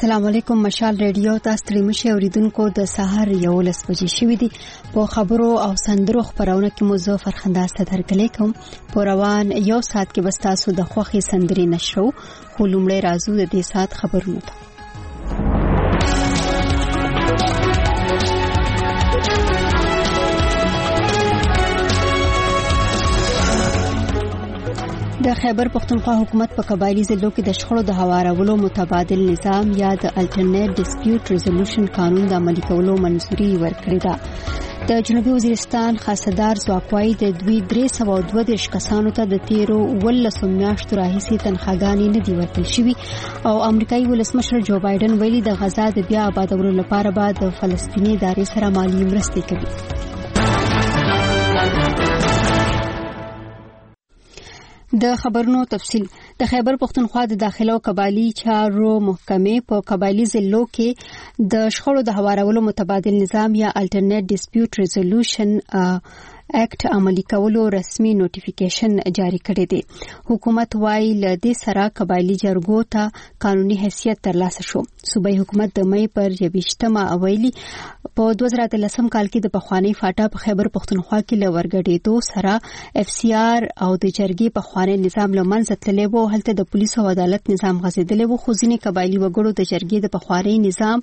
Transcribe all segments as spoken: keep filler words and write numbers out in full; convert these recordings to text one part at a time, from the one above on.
السلام علیکم. مشال ریډیو تاسو ترې مشه اوریدونکو د سحر یو لس بجې شوې دي. په خبرو او سندرو خبرونه کې مو زه فرخنده سترګلې کوم. په روان یو ساعت کې بس تاسو د خوخي سندري نشرو خو لومړی راځو د دې ساعت خبرونه ته. د خیبر پختونخوا حکومت په قبایلی ضلعو کې د شخړو د هوارولو متبادل نظام یا د الټرنیټ ډسپیوټ ریزولوشن قانون د عملي کولو منظوري ورکړې ده. د جنوبي وزیرستان خاصدار ځواکوای د دوی درې سوه دوه دېرش کسانو ته د تیرو ولسو میاشتو راهیسې تنخواګانې نه دي ورکړل شوي او امریکایي ولسمشر جو بایدن ویلي د غزا د بیا آبادولو لپاره به د فلسطیني ادارې سره مالي مرستې کوي. د خبرونو تفصیل. د خیبر پختونخوا د داخله او قبایلی چارو محکمې په قبایلی ضلعو کې د شخړو د هوارولو متبادل نظام یا الټرنیټ ډسپیوټ ریزولوشن اکټ عملي کولو رسمي نوټیفیکیشن جاری کړی دی. حکومت وايي ل دې سره قبایلی جرګو ته قانوني حیثیت ترلاسه شو. صوبایي حکومت د مې پر یویشتمه اویلی په دوه زره اتلسم کال کې د پخوانی فاټا په خیبر پختونخوا کې ل ورګډېدو سره اف سی آر او د جرګې په خواني نظام لمنځه تللی وو. هلته د پولیسو او عدالت نظام غځېدلی وو. خو ځینې قبایلی وګړو د جرګې د پخوانی نظام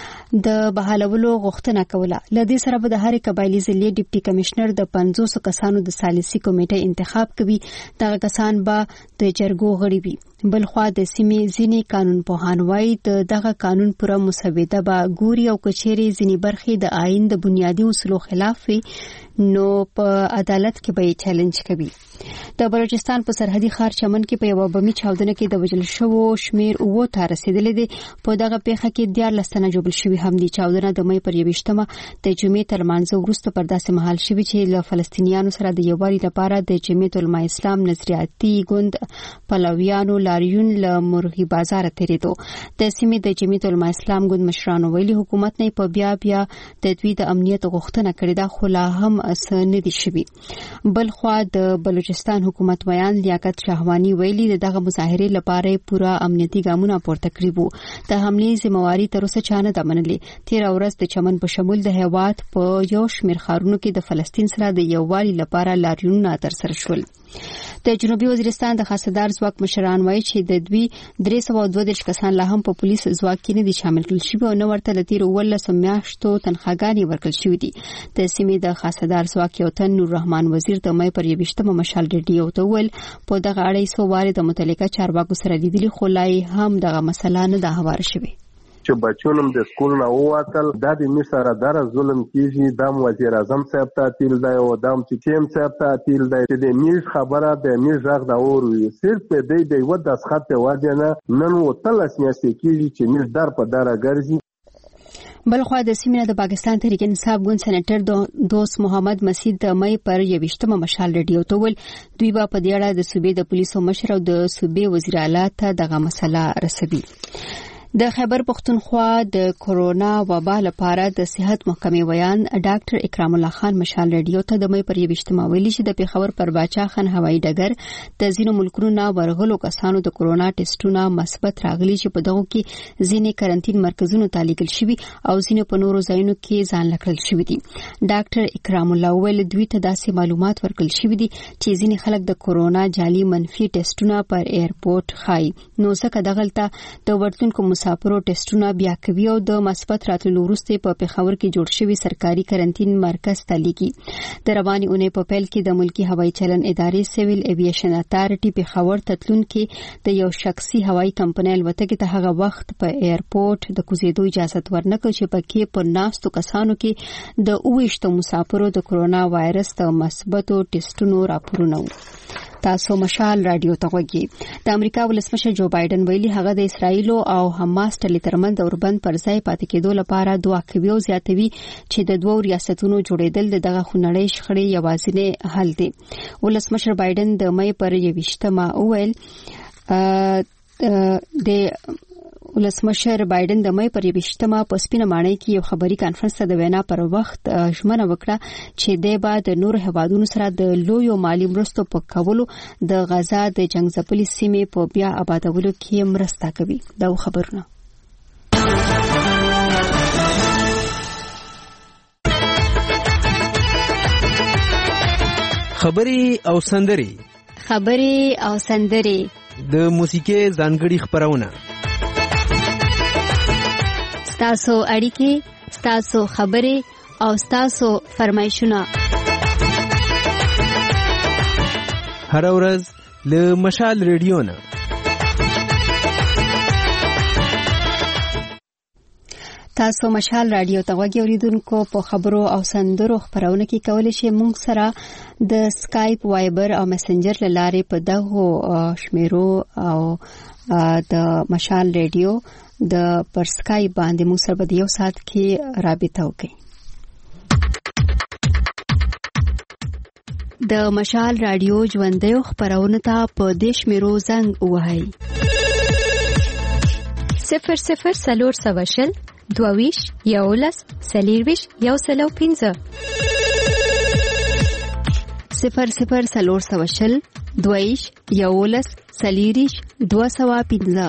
د بحالولو غوښتنه کوله. لدې سره به د هر قبایلی ضلع ډیپټي کمشنر د پنځوس کسانو د سالسي کمیټې انتخاب کوي. دغه کسان به د جرګو غړي وي. بلخوا د سیمې ځینې قانون پوهان وایي د دغه قانون پوره مسوده به ګوري او کچېرې ځینې برخې د آئین د بنیادي اصولو خلاف وي نو په عدالت کې به یې چیلنج کوي. د بلوچستان په سرحدي ښار چمن کې په یو بمي چاودنه کې د وژل شوو شمیر اوو ته رسیدلې دي. په دغه پیښه کې دیارلس تنه جوړ شوي هم دي. چاودنه د مې پر یویشتمه د جمعې تر لمانځه وروسته پر داسې مهال شوې چې له فلسطینیانو سره د یووالي لپاره د جمعیت العلماء اسلام نظریاتي ګوند پلویانو لاریون له مرغی بازار تیریدو. د سیمې د جمعیت العلماء اسلام ګوند مشرانو ویلي حکومت نه په بیا بیا د دوی د امنیت غوښتنه کړې ده خو لا هم څه نه دي شوي. بلخوا د بلوچستان حکومت ویان لیاقت شاهوانی ویلي دغه مظاهره لپاره پورا امنیتي ګامونه پورته کړي وو. د حملې ذمہواری تر اوسه چانه د منلې. تیر ورځ د چمن په شمول د هیواد په یو شمیر ښارونو کې د فلسطین سره د یووالي لپاره لاریونونه ترسره شول. د جنوبي وزیرستان د خاصدار ځواک مشران وایي چې د دوی درې سوه دوه دېرش کسان لا هم په پولیس ځواک کې نه دي شامل کړل شوي او نه ورته له تیرو ولسو میاشتو تنخواګانې ورکړل شوي دي. د سیمې د خاصدار ځواک یو تن نور رحمان وزیر د مې پر یویشتمه مشال ریډیو ته وویل په دغه اړه یې څو وارې د متعلقه چارواکو سره لیدلي خو لا هم دغه مسله نه ده هواره شوې. چې بچونم د سکول نه ووتل دا د می سره دره ظلم کیږي. د وزیر اعظم صاحب ته اپیل دی او د چیم صاحب ته اپیل دی چې د میز خبره د میز ژغ دا وروي صرف په دې دی و د اسخط په وجه نه نن وتلس میاشتې کیږي چې میز در په دره ګرځي. بلخوا د سیمې د پاکستان تحریک انصاف ګوند سېنیټر دوست محمد مسعود د مې پر یویشتمه مشال ریډیو ته ویل دوی به په دې اړه د صوبې د پولیسو مشر او د صوبې وزیر اعلی ته دغه مسله رسوي. د خیبر پختونخوا د کورونا وبا لپاره د صحت محکمې ویان ډاکټر اکرام الله خان مشال ریډیو ته د مې پر یویشتمه ویلي چې د پیښور پر باچا خان هوایي ډګر د ځینو ملکونو نه ورغلو کسانو د کورونا ټیسټونه مثبت راغلي چې په دغه کې ځینې کرنټین مرکزونو ته لیږل شوي او ځینې په نورو ځایونو کې ځان لکړل شوي دي. ډاکټر اکرام الله ویل دوی ته داسې معلومات ورکړل شوي دي چې ځینې خلک د کورونا جعلي منفي ټیسټونه پر ایرپورټ خای نو څنګه دغلته د ورتونکو مسافرو ټیسټونه بیا کوي او د مثبت راتلو وروسته په پیښور کې جوړ شوی سرکاري کرنټین مرکز ته لیږي. د رواني اونۍ په پیل کې د ملکی هوایي چلن ادارې سیویل ایویشن اتارټي پیښور تتلون کې د یو شخصي هوایي کمپنۍ الوتکې ته هغه وخت په ایرپورټ د کوزیدو اجازه ورنکړه چې پکې پر ناستو کسانو کې د اوویشتو مسافرو د کورونا وایرس د مثبتو ټیسټونو راپورونه وو. تاسو مشال رادیو ته وګورئ. د امریکا ولسمشر جو بایدن ویلي هغه د اسرایل او حماس ډلې ترمنځ د اوربند پر ځای پاتې کېدو لپاره دعا کوي او زیاتوي چې د دوه ریاستونو جوړېدل دغه خونړۍ شخړې یوازینی حل دی. ولسمشر بایدن د مې پر یویشتمه وویل د ولسمشر بایدن د مې پر یویشتمه په سپینه ماڼۍ کې یو خبري کانفرنس ته د وینا پر وخت ژمنه وکړه چې د بعد نور هوادونو سره د لویو مالی مرستو په کولو د غزا د جنگ ځپلې سیمې په بیا آبادولو کې مرسته کوي. دا خبرونه خبري او سندري خبري او سندري د موسیقي ځانګړي خبرونه ستاسو اړیکې ستاسو خبري او ستاسو فرمایشونه هر ورځ له مشال ریډیو نه تاسو مشال رادیو ته غوږی اوریدونکو په خبرو او سندرو خبرونه کې کولای شئ مونږ سره د سکایپ وایبر او میسنجر لاره په دغه شمیرو او د مشال رادیو د پر سکایپ باندې مو سره په یو ساعت کې رابطه وکړئ. د مشال رادیو ژوندۍ خبرونه ته په دیش میرو زنګ وهاي صفر صفر سلور سواشل دویش یولس سلیرویش یو سلو پینزه صفر صفر سلور سواشل دویش یولس سلیریش دو سوا پینزه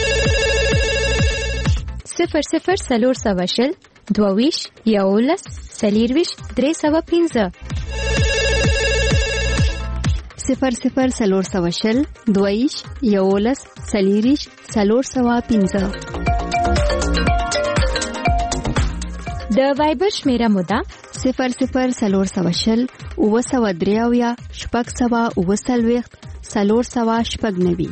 صفر صفر سلور سواشل دویش یولس سلیرویش درې سوا پینزه صفر صفر سلور سواشل دویش یولس سلیریش سلور سوا پینزه د وایبر شمیره مودا صفر صفر سلور سواشل او سوا دریاویا شپږ سوا او سلويخت سلور سوا شپږ نوي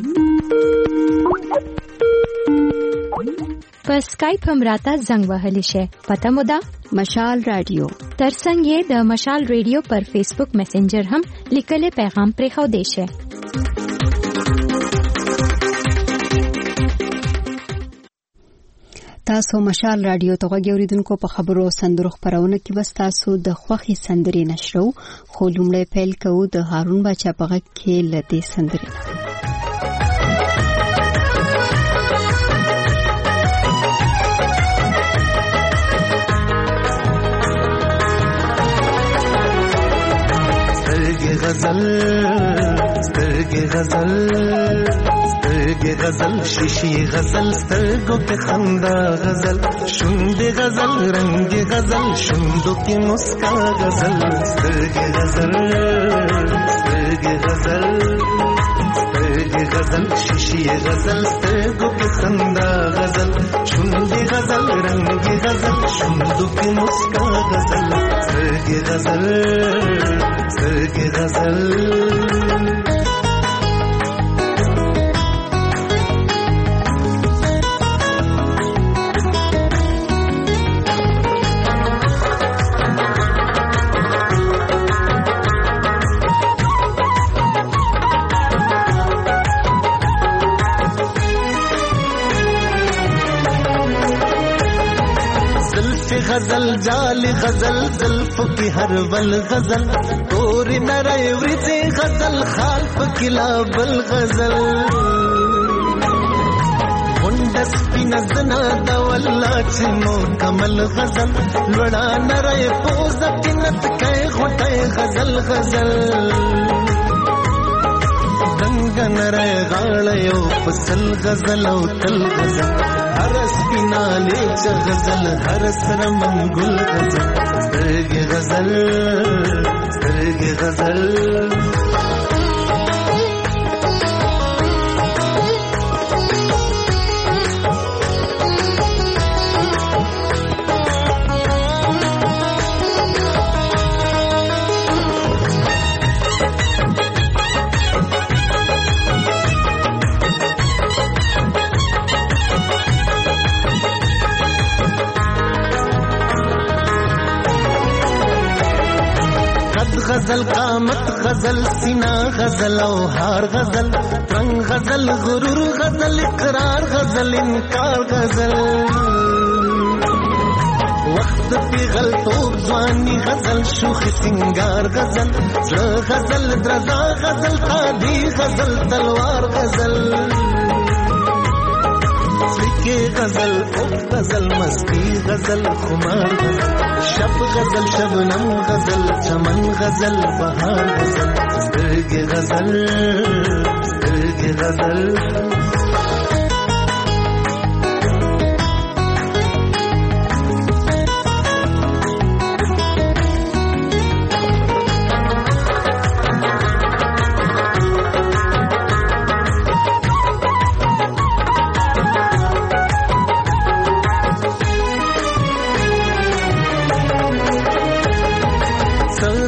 په سکایپ هم راته زنګ وهلی شي پته مودا مشال رادیو ترڅنګ یې د مشال رادیو پر فیسبوک میسنجر هم لیکلي پیغام پرې خو دی شي. تاسو مشال رادیو ته غوږی اوریدونکو په خبرو سندرو خبرونه کې بس تاسو د خوخي سندري نشرو خو لومړی پیل کوو د هارون بچا په غږ کې لته سندري. غزل سترګې غزل سترګې غزل شیشي غزل سترګو کې خندا غزل شونډې غزل رنگ غزل شوندو کې مسکا غزل سترګې غزل سترګې غزل سترګې غزل شیشي غزل سترګو کې خندا غزل شوندې غزل رنگ غزل شوندو کې مسکا غزل سترګې غزل سترګې غزل غزل جال غزل زلف کی ہر ول غزل تور نرے ورځې غزل خال پکلا بل غزل منډس پینزنا د والله چې مو کمل غزل لړا نرے پوز تنت کای غټه غزل غزل دنګ نرے غاړه یو فصل غزل او تل غزل هر سپیناله چې غزل هر سره منګل غزل سترګې غزل سترګې غزل غزل قامت غزل سینا غزل او هار غزل رنگ غزل غرور غزل اقرار غزل انکار غزل وقت پی غلطوب ځواني غزل شوخ سنگار غزل زړه غزل درزا غزل قاضي غزل تلوار غزل سکه غزل او غزل مستی غزل خمار غزل شب غزل شبنم غزل چمن غزل بهار غزل سترګې غزل سترګې غزل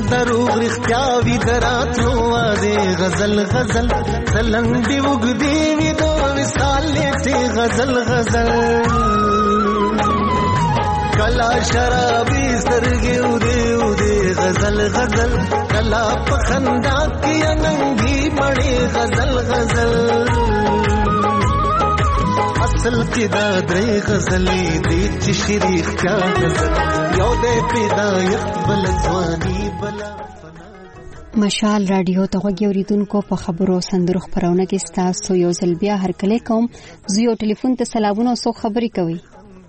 دروغ رښتیا وي دراتلو واده غزل غزل زلنډي وګدي وي د وصال لټي غزل غزل کلا شرابي سترګې ودې ودې غزل غزل کلا پخندا کې ننګي مړې غزل غزل اصل کې دا درې غزلې دې چې شریخ کا غزل یو دې پیدایت بل ځواني بلا مشال رادیو ته غوږیوریدونکو په خبرو سندرو خبرونه کې ستاسو یو ځل بیا هرکلی کوم زیو ټلیفون ته سلامونه او خبرې کوي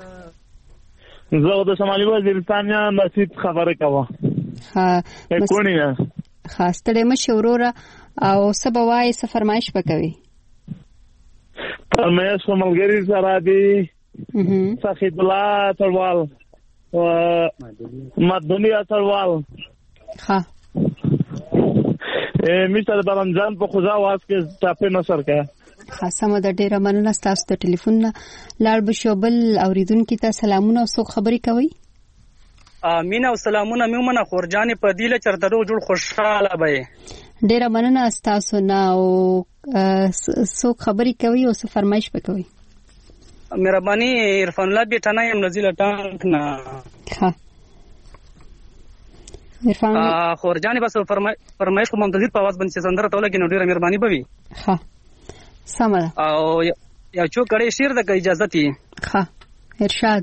زه د شمالي وزیرستان یا مسجد خبره کوم ها کونیه خاصه مشه وروره او سبوای څه فرمایش وکوي فرمایش ملګری سره دی صحیح الله تروال او مدنیا تروال ها میستر برمجان په خوځا واس کې ټاپه نشر کړه خاصه مده ډیره مننه تاسو د ټلیفون لاړ بشوبل اوریدونکو ته سلامونه او خبرې کوي امين او سلامونه میمنه خورجان په دیله چردرو جوړ خوشاله به ډیره مننه تاسو نه او سو خبرې کوي او څه فرمایش وکوي مهرباني عرفان الله بیٹانه يم نزیل ټانک نه ها عرفان خورجان بس فرمایش کوم منتظر په आवाज باندې سندره توله کې نو ډیره مهرباني بوي ها سمه او یو څو کړي شعر د اجازه تي ها ارشاد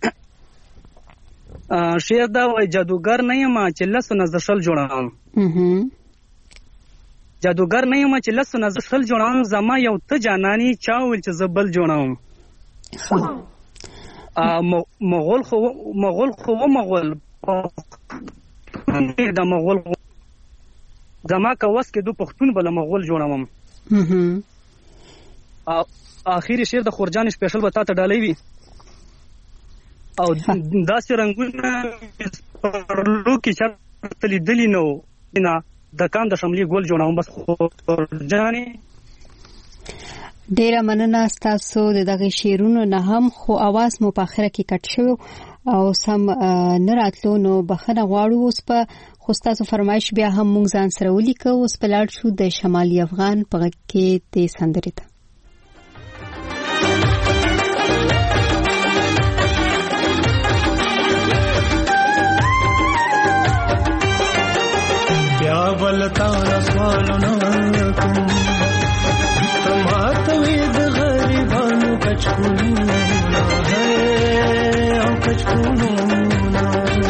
شعر دا وای جادوګر نه یم چې لاسو نظر شل جوړم جادوګر نه یم چې لاسو نظر شل جوړم زما یو ته جانانی چا ول چې زبل جوړم مغول خو مغول خو مغول دا مغول زما کا وس کې دو پښتون بل مغول جوړم اخیری شعر د خورجان سپیشل به تاسو ډالې وي او داسې رنگونه پرلو کې چې لیدلی نو نه د کان د شملي ګول جوړاوم بس خورجانې ډیره مننه تاسو دغه شعرونو نه هم خو आवाज مو په اخره کې کټ شو او سم نه راتلو نو بخنه غواړو اوس په خو تاسو فرمایش بیا هم مونږ ځان سره ولیکو اوس په لاړ شو د شمالي افغان په کې ته سندرې ته بیا بلتا سوالونه کوم تماته وې د غریبانو کچکولونه هي او کچکولونه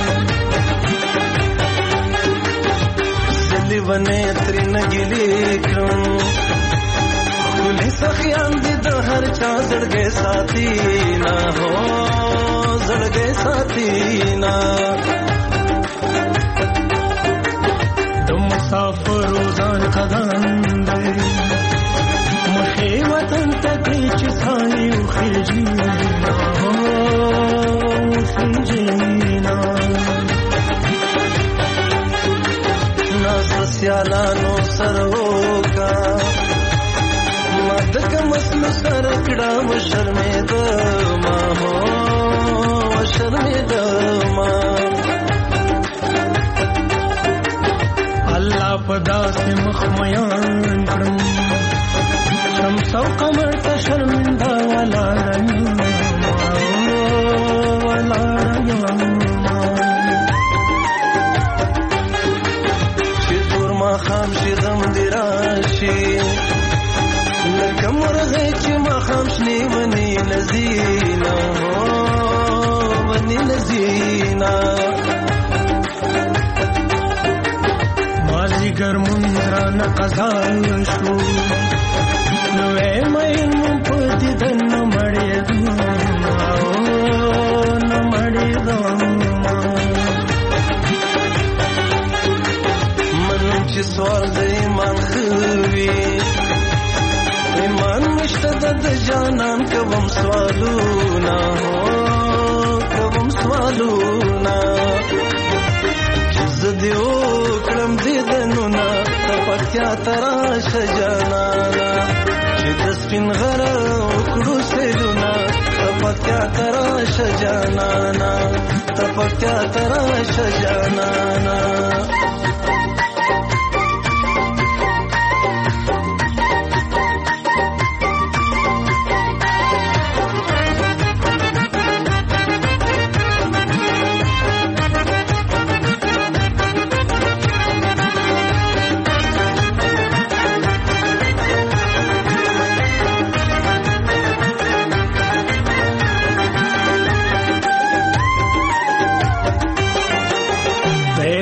زلی ونه تر نګلې کوم ولې سخیان دي د هر چا زړګي ساتي نه هو زړګي ساتي نه مسافر روزان قدم دے مخی وطن تکیچ سایو خیجینا خیجینا ناس سیالانو سروکا مدک مسل سرکڑا و شرمید ما ہو شرمید ما الله پدا سے مخمیان کرم شمس و قمر تا شرمندہ والا رنگ والا رنگ چی دور ما خام شی غم دی راشی لکم رغی چی ما خام شنی ونی نزینا ونی نزینا گر منران قضا شو نوے مین پتی دن مڑی دون مڑی دون من چی سوال د ایمان خوی ایمان مشتد جانان کوم سوالونا کوم سوالونا زدیو کرم دیدنونا تپکیا تراش جانانا چی دسپین غر اکڑو سیلونا تپکیا تراش جانانا تپکیا تراش جانانا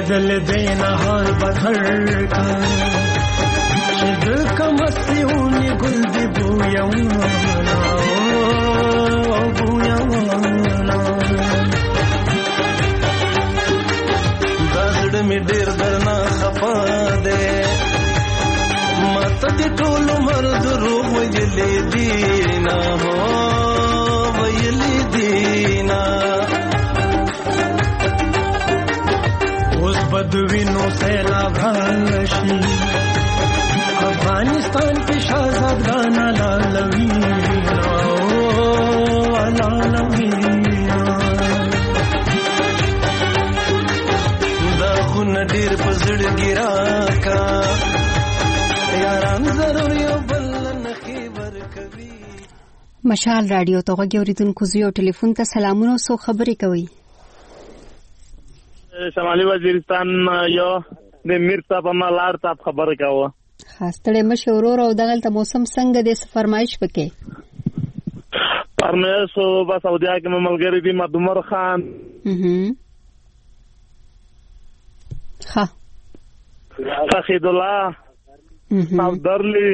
بدل دینا حال بدل کا شد کمسیونی گل دی بویانا بویانا دازړ می ډیر درنا خفا دے مت دې ټول مرد روح ویلې دینا هو ویلې دینا اوس بدوینو سیلاب راشي افغانستان کې شاهزاد غانا لالوي او لالوي دا خون ډیر پزړ ګرا کا یاران ضرور یو بل نخي ورکوي. مشال رادیو ته غوږی اوریدونکو زیو ټلیفون ته سلامونه سو خبرې کوي. شمالي وزیرستان یو د میر صاحب ما لار صاحب خبره کاوه. خاصه مشورور او دغلته موسم څنګه د فرمایش پکې فرمایش او با سعودي کې مملګری دی مدمر خان اها ها فخید الله او درلی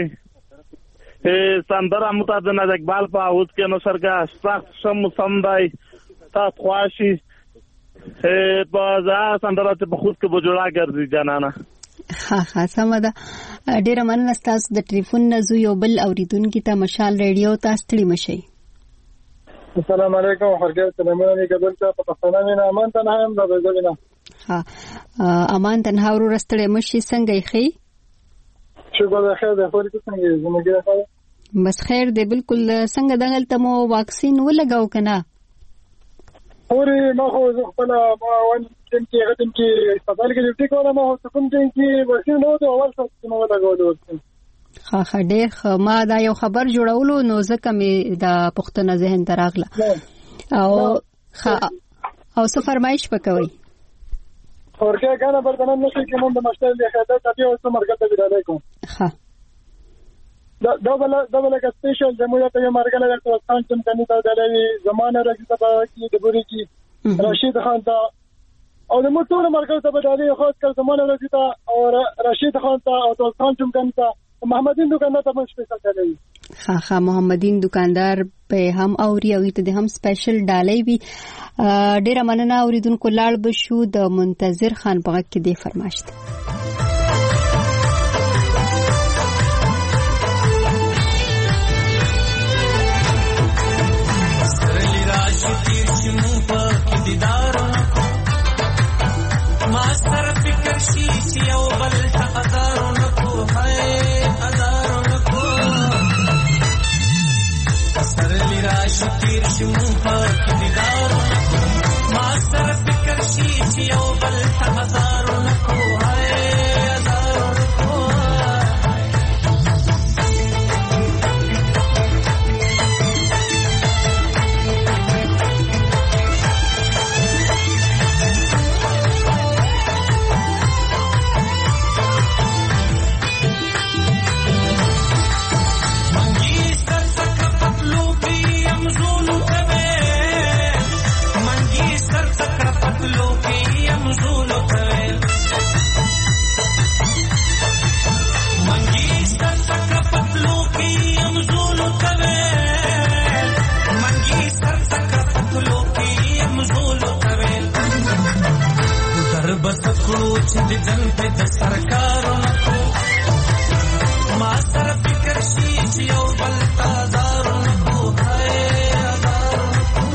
سندر متعدد از اقبال پا اوز که نو سرگاه سخت شم سمدای تا خواشی بازا سندرات په خود کې بجوړه ګرځي جانانا. ها ها سمدا ډیره مننه تاسو د ټلیفون نزو یو بل اوریدونکو ته مشال ریډیو تاسو تړي مشي. السلام علیکم ورحمه الله وبرکاته. په پښتنه نه امان تنها هم د بزوینه. ها امان تنها ورو رستړي مشي څنګه یې؟ شکر د خیر د خوري څنګه زموږه خیر. بس خیر دی بالکل. څنګه دغلته مو واکسین ولګاو کنه؟ اوري ما خو خپل ما وان چې غتم کې هسپتال کې ډیوټي کوله ما هو کوم چې ورسې نو د اول څه نو لګولو. ها ها ډېر ما دا یو خبر جوړولو نو ځکه مې دا پښتنه ذهن ته راغله او ها او څه فرمایش وکوي. ورکه غانا برتنه نشي کې مونږ د مشتل د خدای ته او څه مرګ ته ویل علیکم. ها دا ډبل ډبل کا سپیشل زموږ ته یو مرګ له تاسو څنګه کني ته دلوي زمانه راځي ته کې د بوري کې رشید خان ته او د موږ ټول مرګ ته بدالي خاص کر زمانه راځي ته او رشید خان ته او تاسو څنګه کني ته محمدین دکاندار ته مشپې ساتلې. ها ها محمدین دکاندار په هم اوري او ته د هم سپیشل ډالۍ وی ډیره مننه اوریدونکو لاړ بشو د منتظر خان په کې دی فرمایشت. سترلی راشي تیر شمو په کې دیدارونه ما سره فکر شي چې یو بل حقدارونه کو هاي ادارونه کو سترلی راشي تیر شمو په کې دیدارونه ما سره فکر شي چې یو بل حقدارونه کو هاي ادارونه کو چې د جن په د سرکارونو کو ما سره فکر شي چې یو بل تازارونو کو هاي ازارونو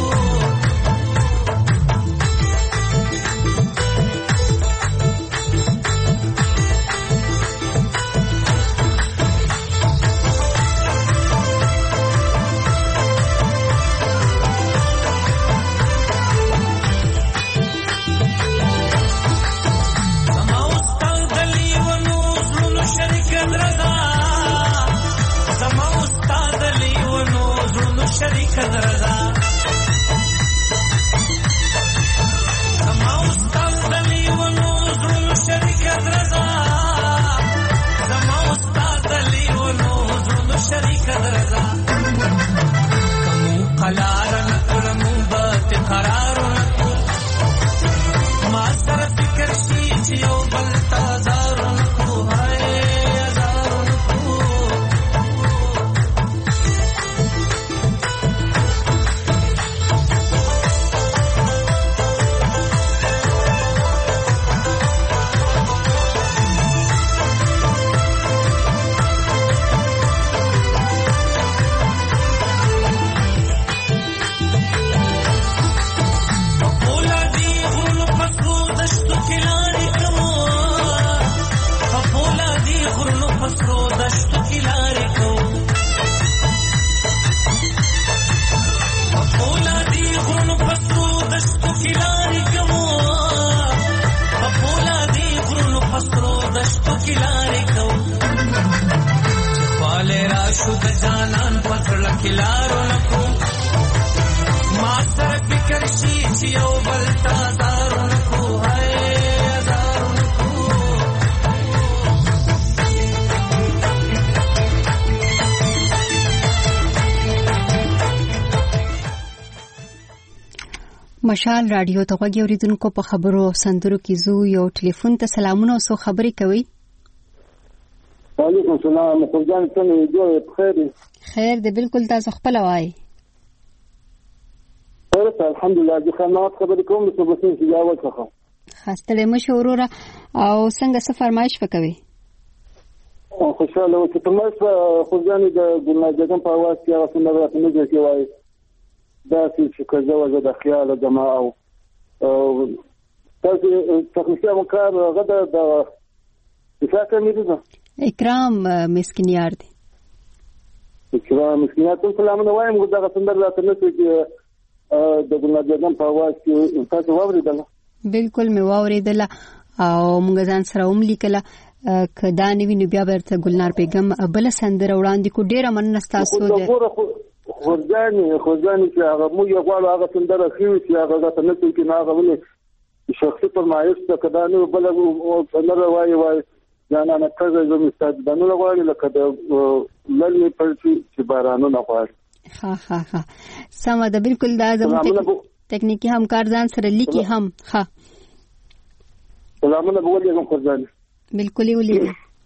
زما واستان دلی ون کلارې کو خواله را شو د جانان پتر کلارو نکو ما سره فکر شي چې یو بل تازارو نکو هاي زارو نکو مشال رادیو ته غوږی اوریدونکو په خبرو او سندرو کې زو یو ټلیفون ته سلامونه او سو خبرې کوي. وعلیکم السلام. خورجان څنګه یې؟ بخیر. خیر دی بالکل. تاسو خپل وایي؟ خیر الحمدلله. د خدمات خبرې کوم څه بسې چې جواب وکړم. خاصه مشه وروره او څنګه څه فرمایش وکوي؟ خوشاله و چې فرمایش خورجان د ګلناجګم په आवाज کې هغه څنګه راته نه کوي وایي دا چې کزه وزه د خیال جما او تاسو تخصصي مکار غدا د څه مې ده اکرام مسکینیار دی. اکرام مسکینیار ته سلامونه وایم. غدا څنګه راته نه کوي د ګلناجګم په आवाज کې تاسو واورېدل؟ بالکل مې واورېدل او موږ ځان سره هم لیکله کدا نوی نو بیا ورته ګلنار بیگم بل سندره وړاندې کو. ډیره مننه تاسو ده خورجاني خورجاني چې هغه مو یو غواړو هغه سندره خېوي چې هغه ته نه کوي نه هغه ولې شخصي فرمایش ته کدا نو بل سندره وایي وایي ځان نه کړه زه مستعد بنو غواړي لکه د للی پر چې بارانو نه غواړي. ها ها ها سم ده بالکل. دا زموږ تکنیکی همکار ځان سره لیکي هم. ها سلامونه بولې خورجاني. بالکل ولې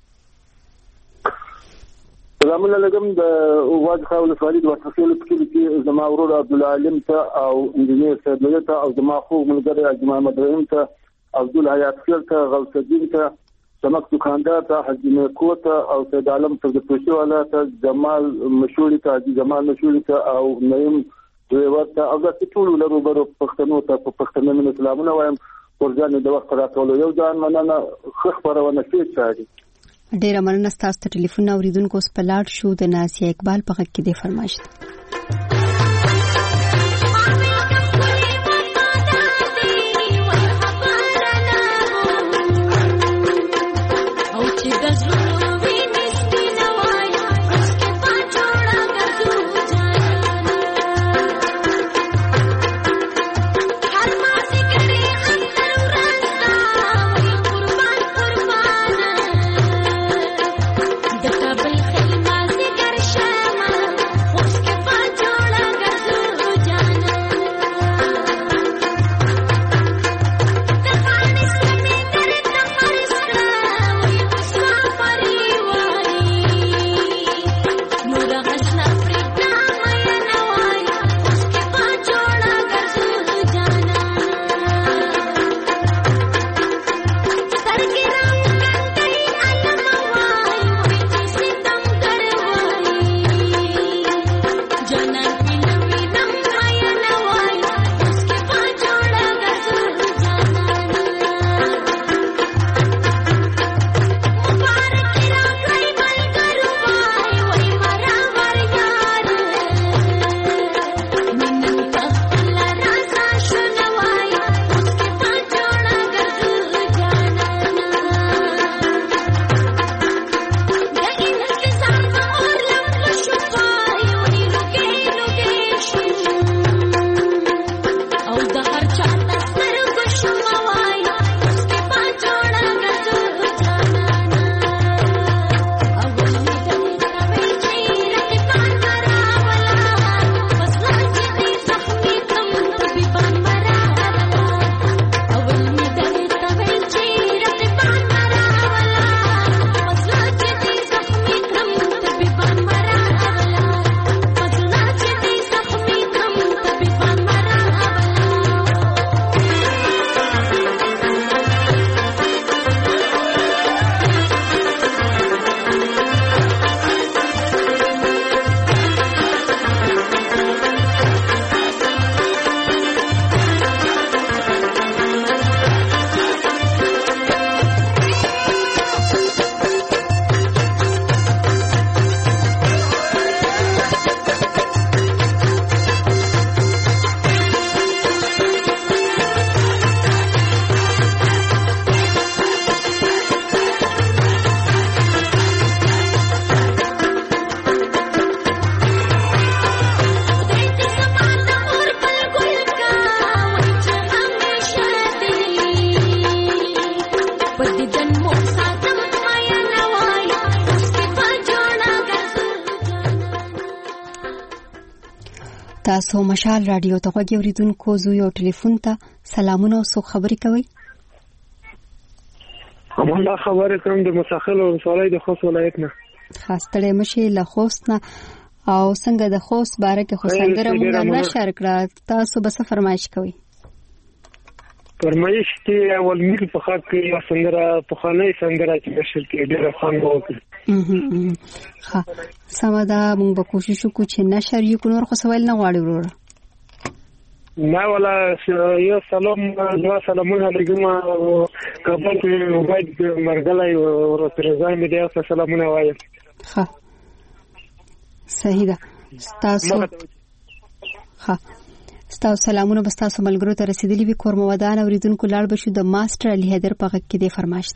سلامونه لګم د واج خاول فرید ورتفیل کې زما ورور عبد العالم ته او انجنیر سید لوی ته او زما خو ملګری اجماع مدریم ته عبد الحیات خیر ته غوث الدین ته سمک دکاندار ته حجی کو ته او سید عالم ته د پوښتنه والا ته جمال مشوري ته جمال مشوري ته او نعیم ډرایور ته او د ټول لروبرو پښتنو ته په پښتنو من سلامونه وایم. ورځان د وخت راټولو یو ځان مننه خبرونه شي چاري. ډیره مننه تاسو ته ټلیفون اوریدونکو سپلاټ شو د ناسیا اقبال په غږ کې د فرمایش. د کابل خلما زګر شمه اوس کې پاتو تاسو مشال رادیو ته غوږی اوریدونکو زو یو ټلیفون ته سلامونه او سو خبري کوي. همدا خبره کوم د مساخل او ولسوالۍ د خوست ولایت نه. خاصه مشه له خوست نه او څنګه د خوست باره کې خو څنګه موږ نه شریک کړه، تاسو به څه فرمایش کوئ؟ فرمایش کې اول میر په خاط کې یو څنګه په خانه څنګه چې نشل کې ډېر خوان وکړي. ها سمدا موږ به کوشش وکړو چې نشر یو نور خو سوال نه غواړي وروره. نه ولا یو سلام نو سلامونه علیکم کابل کې وباید مرګلای او ترځای مې دې سلامونه وایم. ها صحیح ده. تاسو ها ستاسو سلامونه بس تاسو ملګرو ته رسیدلی وي. کور مودان اوریدونکو لاړ بشو د ماستر علي حیدر په غږ کې د فرمایشت.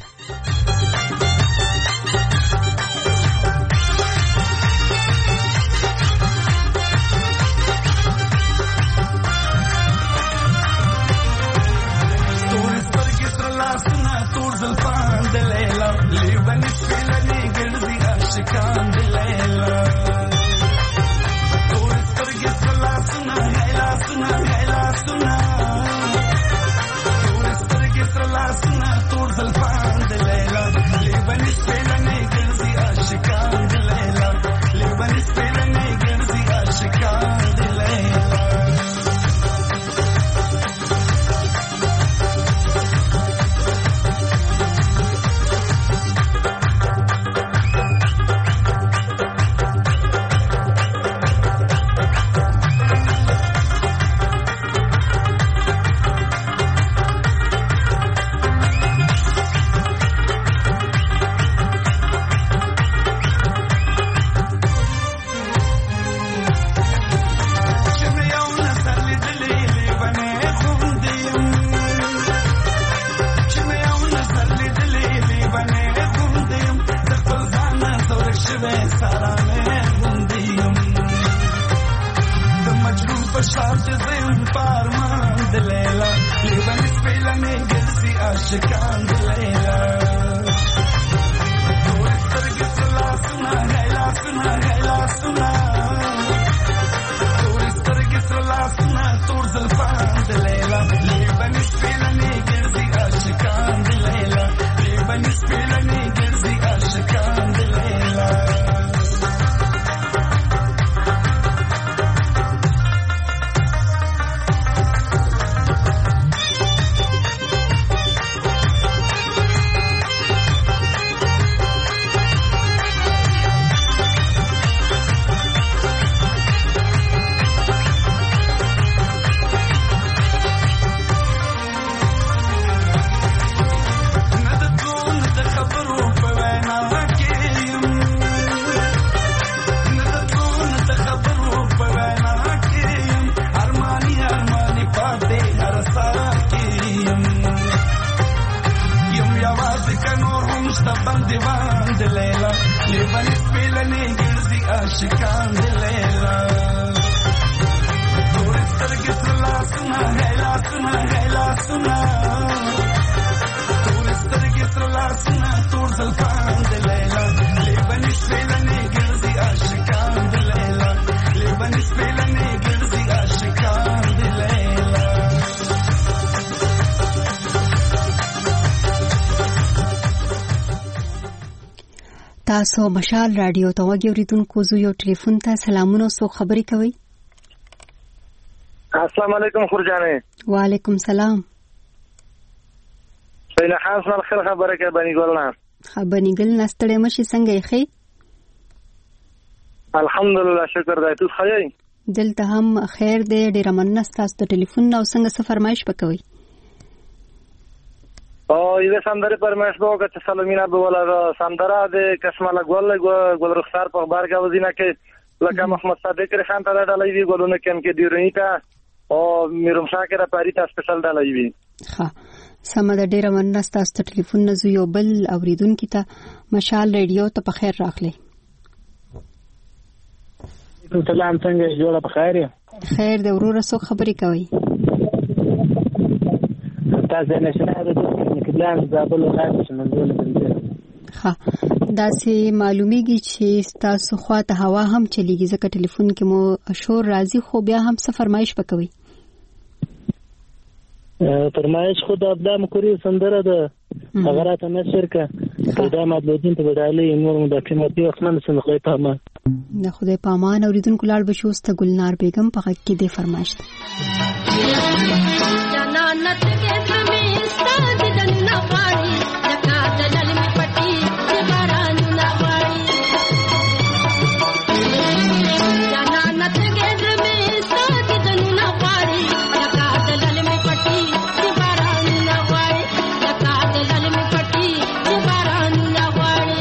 تاسو مشال رادیو ته وګورئ اوریدونکو زو یو ټلیفون ته سلامونه سو خبري کوي. السلام علیکم خورجانه. وعلیکم سلام. سینا خاص مال خیر خبره کې بنی ګلنا. خبرني ګل نستړې مشي څنګه یې خې؟ الحمدلله شکر دای ته خیر. دلته هم خیر دې ډیر مننه تاسو ته ټلیفون نو څنګه څه فرمایش وکوي؟ او دې سندره پرمېش به وکړه سلامونه به ولا سندره د کشماله ګل ګل رخسار په بار کا وزینه کې لکه محمد صادق خان ته ډالۍ وی ګلونه کم کې دیرنی ته او میرم شاکر پاری ته سپیشل ډالۍ وی. ها سمه د ډیره مننه تاسو ته ټلیفون نزو یو بل اوریدونکو ته مشال ریډیو ته په خیر راغلی. سلام څنګه جوړه په خیر یې؟ خیر د وروره څو خبرې کوي؟ تاسو نه شنه د کلام زابل ولایت منځونه بندي. ها دا سه معلومیږي چې تاسو خواته هوا هم چلیږي ځکه ټلیفون کې مو شور راځي خو بیا هم څه فرمایش وکوي فرمایش خود ابدا مکوری سندره ده غراته نشر کا پیدا مدلودین ته بدالي نور مداکماتي وخمن سن خو پامان د خدای پامان اوریدونکو لاړ بشوست ګلنار بیگم په حق کې د فرمایش جنانت کې زمي ستاد دنا پاړي لکه دلل می پټي چې باران نه وایي جنانت کې زمي ستاد دنا پاړي لکه دلل می پټي چې باران نه وایي لکه دلل می پټي چې باران نه وایي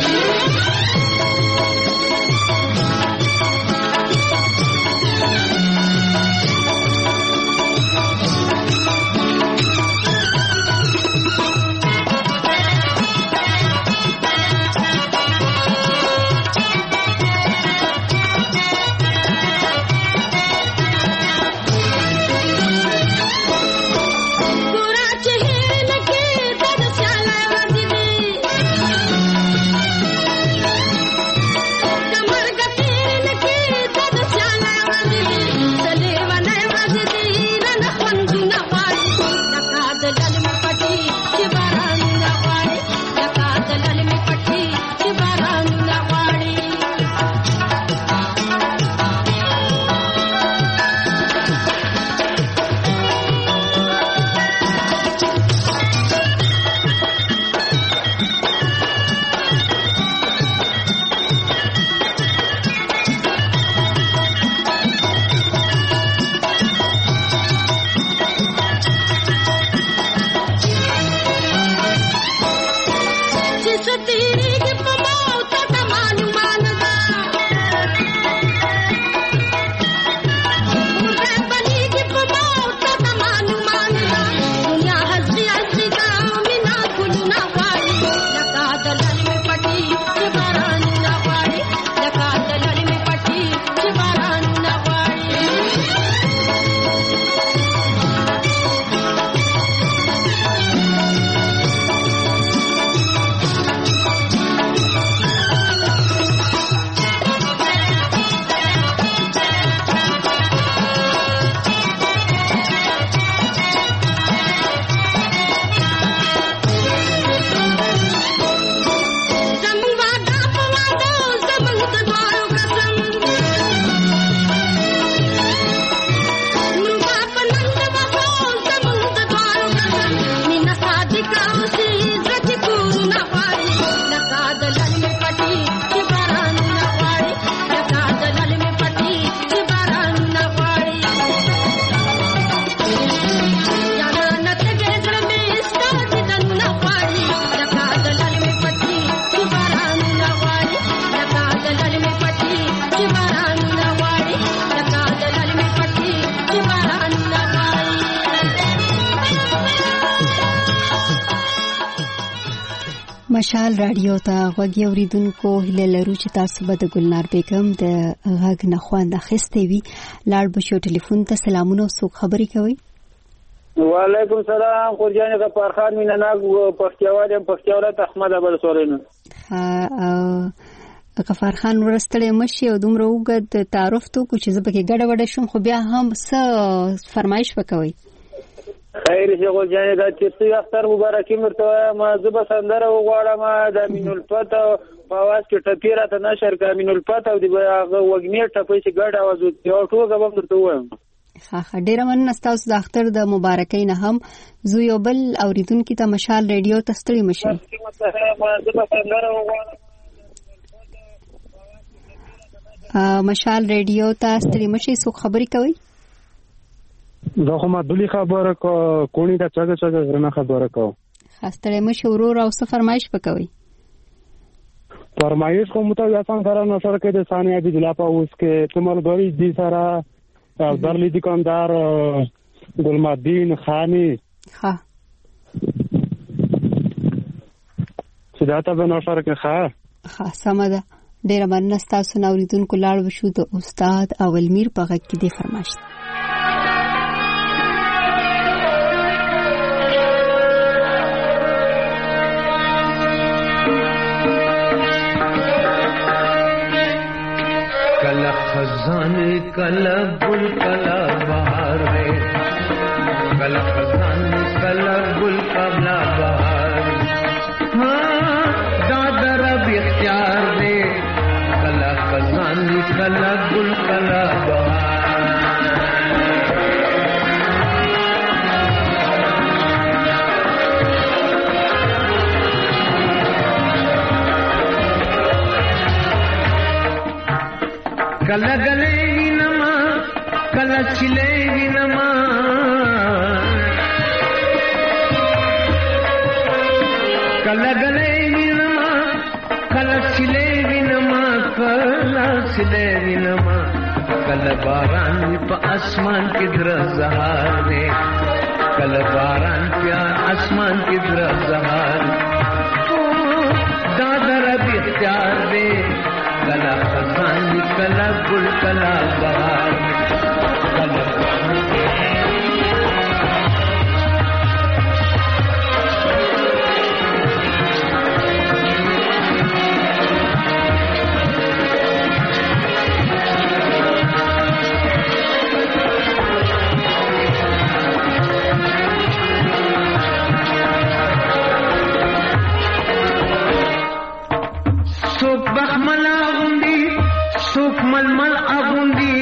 مشال رادیو ته غوږی اوریدونکو هله لرو چې تاسو به د ګلنار بیگم د غږ نه خوند اخیستی وي لاړ بشو ټلیفون ته سلامونه څوک خبرې کوي وعلیکم سلام خورجان غفار خان مینا ناګ پښتیوال پښتیوال احمد ابل سورین غفار خان ورستړی مشي او دومره وګد تعارف تو کو چې زبکه ګډه وډه شوم خو بیا هم څه فرمایش وکوي خیر شغل جانې دا چې اختر مبارکي مرته ما زبا سندره وغواړم د امین الفت په आवाज کې ټپیره ته نشر کا امین الفت او د وګنی ټپې چې ګډ आवाज یو ټوګه به مرته وایم ها ها ډیر مننه تاسو د اختر د مبارکۍ نه هم زو یو بل اوریدونکو ته مشال ریډیو ته ستړي مشي ما زبا سندره وغواړم مشال ریډیو ته ستړي مشي څوک خبرې کوي دا خو ما دلی خبره کو کونی دا څنګه څنګه غرنه خبره کو خاصه مشه ورور او څه فرمایش وکوي فرمایش کوم ته یاسان سره نشر کې د ثانیه دی جلاپا اوس کې تمر دوی دي سره درلی دکاندار ګلمدین خانی ها چې دا ته به نشر کې ښه ها سمده ډیر مننه تاسو نو اوریدونکو لاړ وشو د استاد اولمیر په غږ کې دی فرمایش खजान कला गुल कला बहार है, कला खजान कला गुल कला बहार। हाँ दादर अब इख्तियार दे, कला खजान कला गुल कला बहार। कला गलेगी नमा, कला छिलेगी नमा, कला गलेगी नमा, कला छिलेगी नमा, कला छिलेगी नमा। कल बारान पे आसमान की तरफ ज़हार दे, कल बारान पे आसमान की तरफ ज़हार। दादर अब इख्तियार दे, कला खजान कला गुल कला बहार। सुख बखमल आगुंदी, सुख मलमल आगुंदी,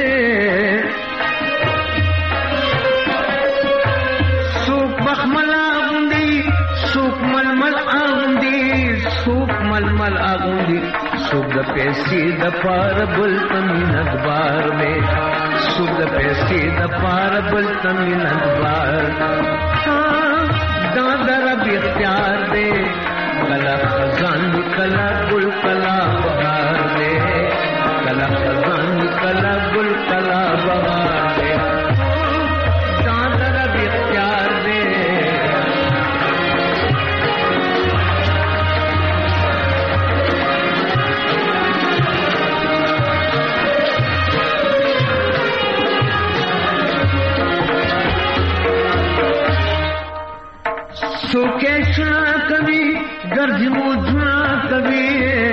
सुख बखमल आगुंदी, सुख मलमल आगुंदी, सुख मलमल आगुंदी। सुख पैसी दपार बुल तमीनत बार में, सुख पैसी दपार बुल तमीनत बार। हाँ दादर अब इख्तियार दे, कला खजान कला गुल कला बहार दे, कला खजान कला गुल कला बहार दे। दादर अब इख्तियार दे, सुखे सुना कभी गर्ज मुझना कभी,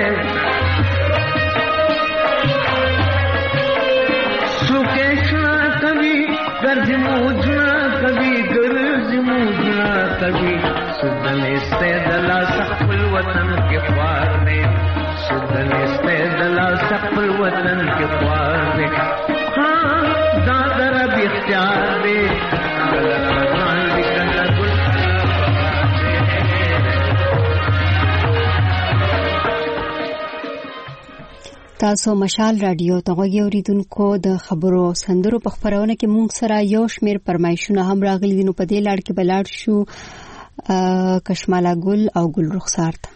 सुखे सुना कभी गर्ज मुझना कभी, गर्ज मुझना कभी। सुदन इस्तेदला सफल वतन के ख्वार में, सुदन इस्तेदला सफल वतन के ख्वार में। हाँ दादर अब इख्तियार दे, कला खजान कला गुल। تاسو مشال رادیو ته غوږی اوریدونکو د خبرو سندرو په خبرونه کې مونږ سره یو شمیر پرمایشونه هم راغلي دي. نو په دې لړ کې بلاړ شو کشمالا ګل او ګل رخسار ته.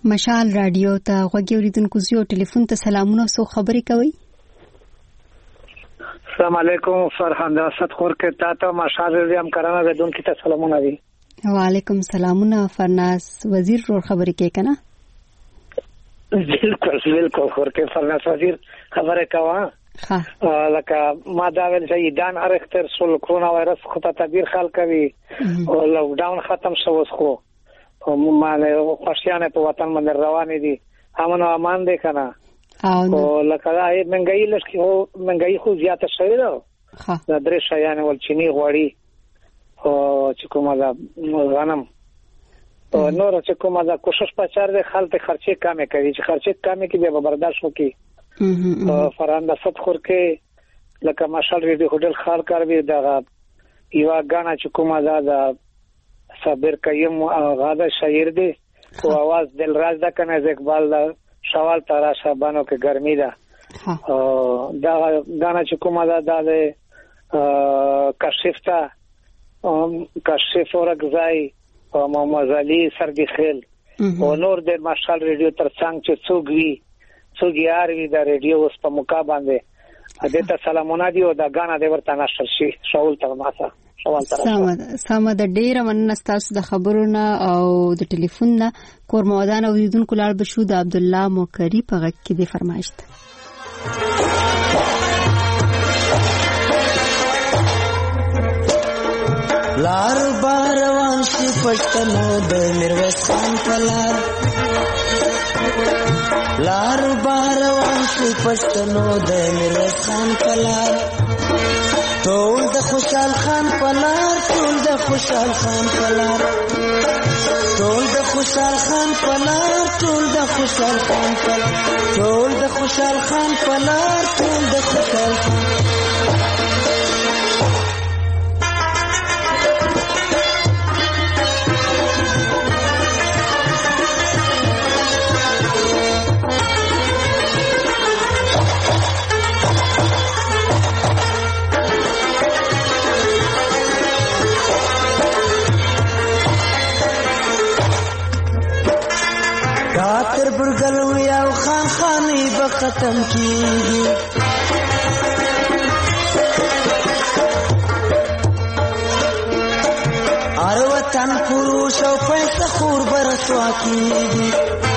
مشال رادیو ته غوږی اوریدونکو زیو ټلیفون ته سلامونه سو خبرې کوي. السلام علیکم فرحان اسد خور کې تا ته مشال رادیو هم کرانه بدون کې ته سلامونه دي. وعلیکم سلامونه فرناس وزیر رو خبرې کوي کنه. بالکل بالکل خور کې فرناس وزیر خبره کوي. ها لکه ما دا ویل چې دان ارختر سول کرونا وایرس خو ته تدبیر خلک کوي او لوک ډاون ختم شو خو او مانه خوشیانه په وطن باندې روان دي امن او امان دي کنه او لکه دا منګای لشکې او منګای خو زیاته شوی دا دا درې شایانه ول چینی غوړی او چې کومه دا غنم او نور چې کومه دا کوشش پچار دي خلک خرچه کمه کوي چې خرچه کمه کې به برداشت وکړي. فراندا ست خور کې لکه ماشال ریډیو هوټل خال کار وی دا یو غانا چې کومه دا دا صبر کيم غاده شاعر دی او आवाज دل راز دا کنه اقبال دا شوال تارا شبانو کې ګرمي دا او دا غانا چې کومه دا د کشف تا کشف ورغځای او محمد علي سرګي خیل او نور د ماشال ریډیو تر څنګه چې څوګوي څوګیار وی دا ریډیو اوس په موقع باندې اته سلامونه دی او دا غانا د ورته نشر شي شاول تر ماسه سامه سامه د ډیره مننستاس د خبرونه او د ټلیفون نه کور مودان او دیدونکو لار بشو د عبد الله موکری په غږ کې د فرمایشت لار باروان شي پښتنو د میرویس خان پلار لار باروان شي پښتنو د میرویس خان پلار ټول د خوشحال خان پلار ټول د خوشحال خان پلار ټول د خوشحال خان پلار ټول د خوشحال خان پلار ټول د خوشحال خان پلار ټول د خوشحال خان کاتر برګلوي او خان خاني به ختم کیږي ار وطن پروش او پیسې خور برسوا کیږي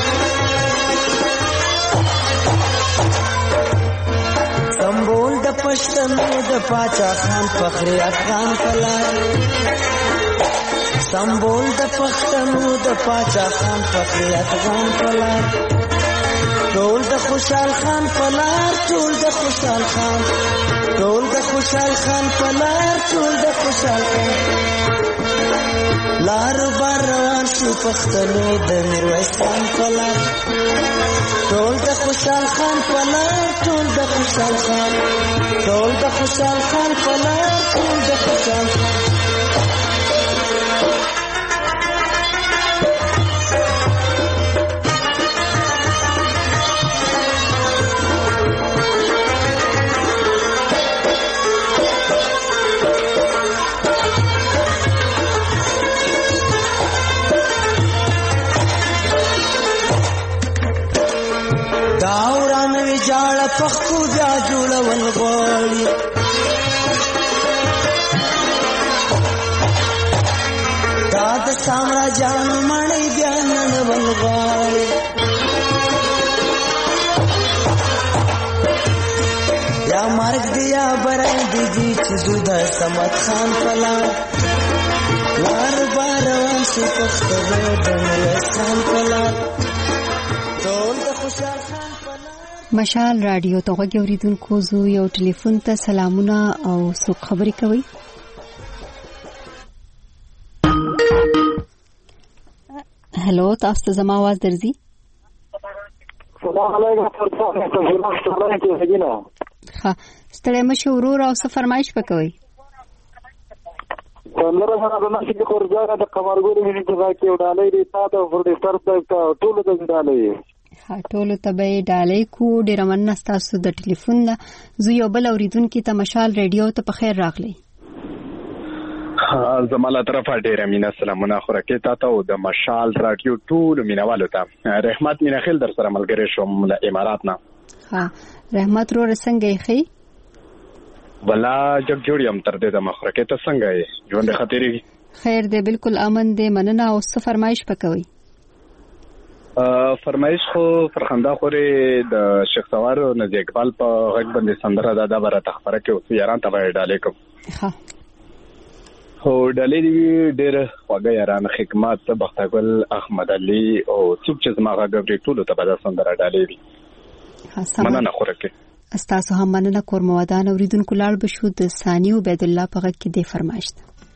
سمبول د پښتنو د پاچا خان فخر افغان پلار سمبول د پښتنو د پاچا خان فخر افغان پلار ټول د خوشحال خان پلار ټول د خوشحال خان ټول د خوشحال خان پلار ټول د خوشحال خان لار بار روان شو پښتنو د میرویس خان پلار ټول د خوشحال خان پلار ټول د خوشحال خان ټول د خوشحال خان پلار ټول د خوشحال خان پخو بیا جوړول غواړي دا د سامراجان مړی بیا نړول غواړي یا مرګ دی یا برای دی دی چې زوده سمت خان پلار لار باروان شي پښتنو د میرویس خان پلار ټول د خوشحال خان مشال رادیو ته غوږی اوریدونکو زو یو ټلیفون ته سلامونه او څوک خبرې کوي. هلو تاسو ته زما आवाज درځي؟ سلام علیکم فرصت ها ستړی مشه ورور او څه فرمایش وکوي؟ څنګه سره د نشي کورځه د قمرګوري مینه ته کې وډالې دي تاسو ور دې سر ته ټول د وډالې ها ټولو ته به ډالۍ کو ډیر مننه تاسو د ټلیفون نه زه یو بل اوریدونکو ته مشال ریډیو ته په خیر راغلی. زماله طرفه ډیره مینه سلامونه خورکه تاسو او د مشال رادیو ټول مینوالو ته رحمت مینا خیل در سره ملګری شوم له امارات نه. ها رحمت رو څنګه یې ولا جګ جوړیم تر دې د مخرکه ته څنګه یې ژوند خطرې خیر دې بالکل امن دې مننه او څه فرمایش پکوي. ا فرمایش خو فرخنده خوري د شیخ سوار نزی اقبال په غږ باندې سندره دا بره تخبره کې اوس یاران ته ډالې کوم. ها هو ډالې دی ډېر خوږه یاران حکمت بختګل احمد علي او څوک چې زما غږ ټول ته په سندره ډالې دي. مننه خورکه استاسو هم مننه کور موادان اوریدونکو لاړ بشو د ثانی عبید الله په غږ کې د فرمایش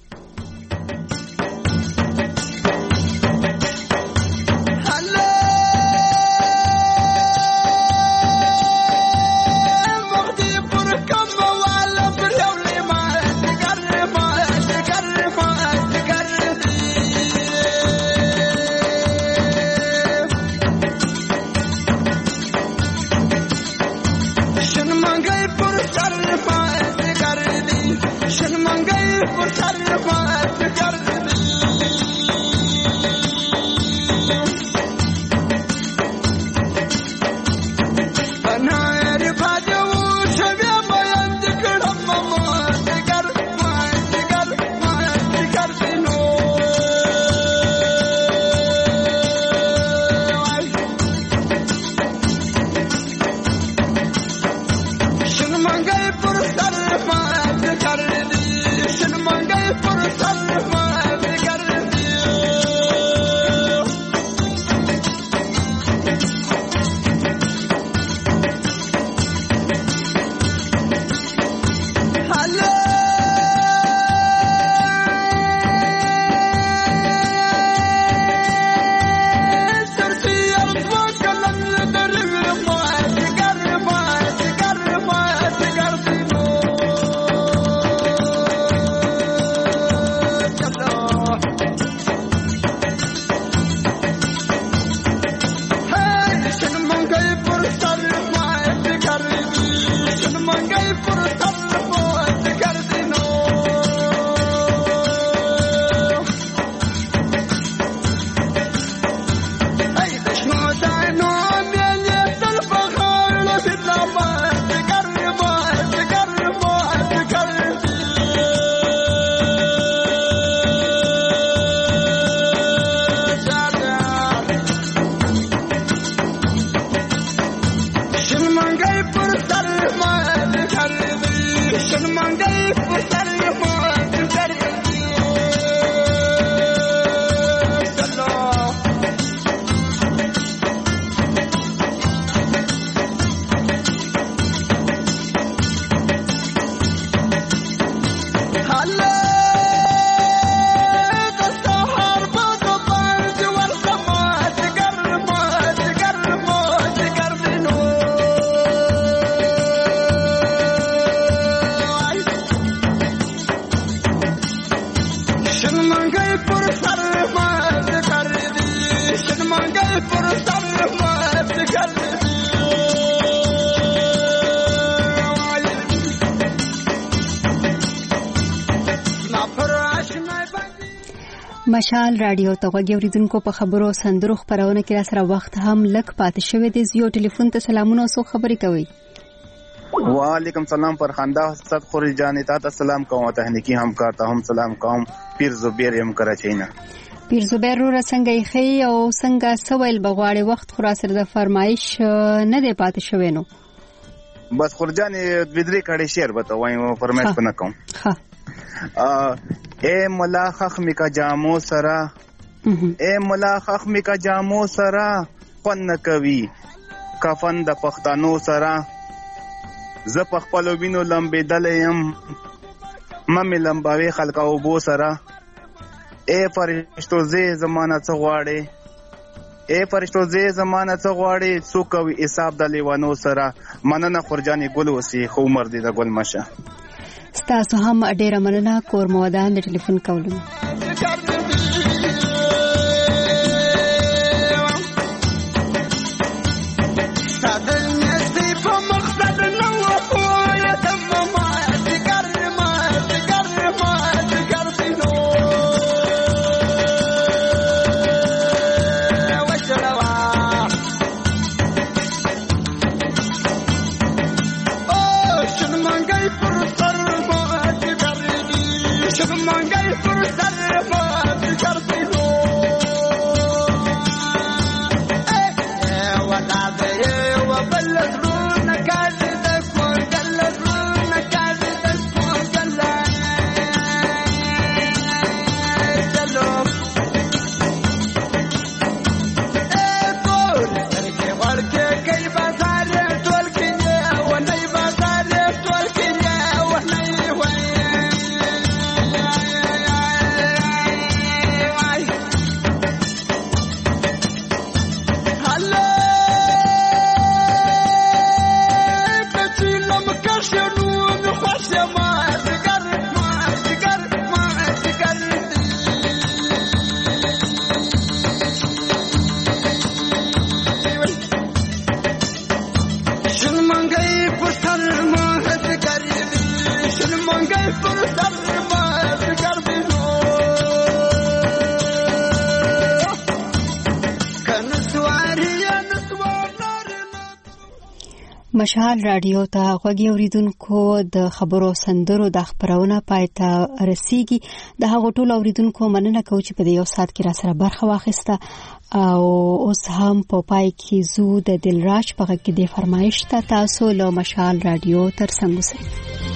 مشال رادیو ته غوږی اوریدونکو په خبرو سندرو خبرونه کې را سره وخت هم لک پات شوه د زیو ټلیفون ته سلامونه او خبرې کوي. وعلیکم سلام فرخنده استاد خوري جان ته سلام کوم تهنیکی همکار ته هم سلام کوم. پیر زبیر هم کراچۍ نه. پیر زبیر رو څنګه یې او څنګه سوال بغواړي وخت خورا سره د فرمایش نه دی پات شوه نو بس خورجان ودري کړي شعر وته وایم فرمایش پنه کوم. ها اے مولا خخمی کا جامو سرا اے مولا خخمی کا جامو سرا فن کوي کفن د پښتنو سرا ز پخپلو وینو لمبې دلیم ممې لمباوي خلک او بو سرا اے فرشتو زې زمانہ څه غواړي اے فرشتو زې زمانہ څه غواړي څو کوي حساب د لیوانو سرا مننه خورجانې ګل وسی خو عمر دې د ګل مشه. ستاسو هم ډیره مننه کور موادان د ټلیفون کولو. مشال رادیو ته غوږی اوریدونکو د خبرو سندرو د خبرونه پایته رسیږي. د هغو ټول اوریدونکو مننه کوم چې په دې یو سات کې را سره برخه واخیسته او اوس هم په پای کې زو د دلراج په غږ کې د فرمایش ته تاسو له مشال رادیو تر څنګ اوسئ.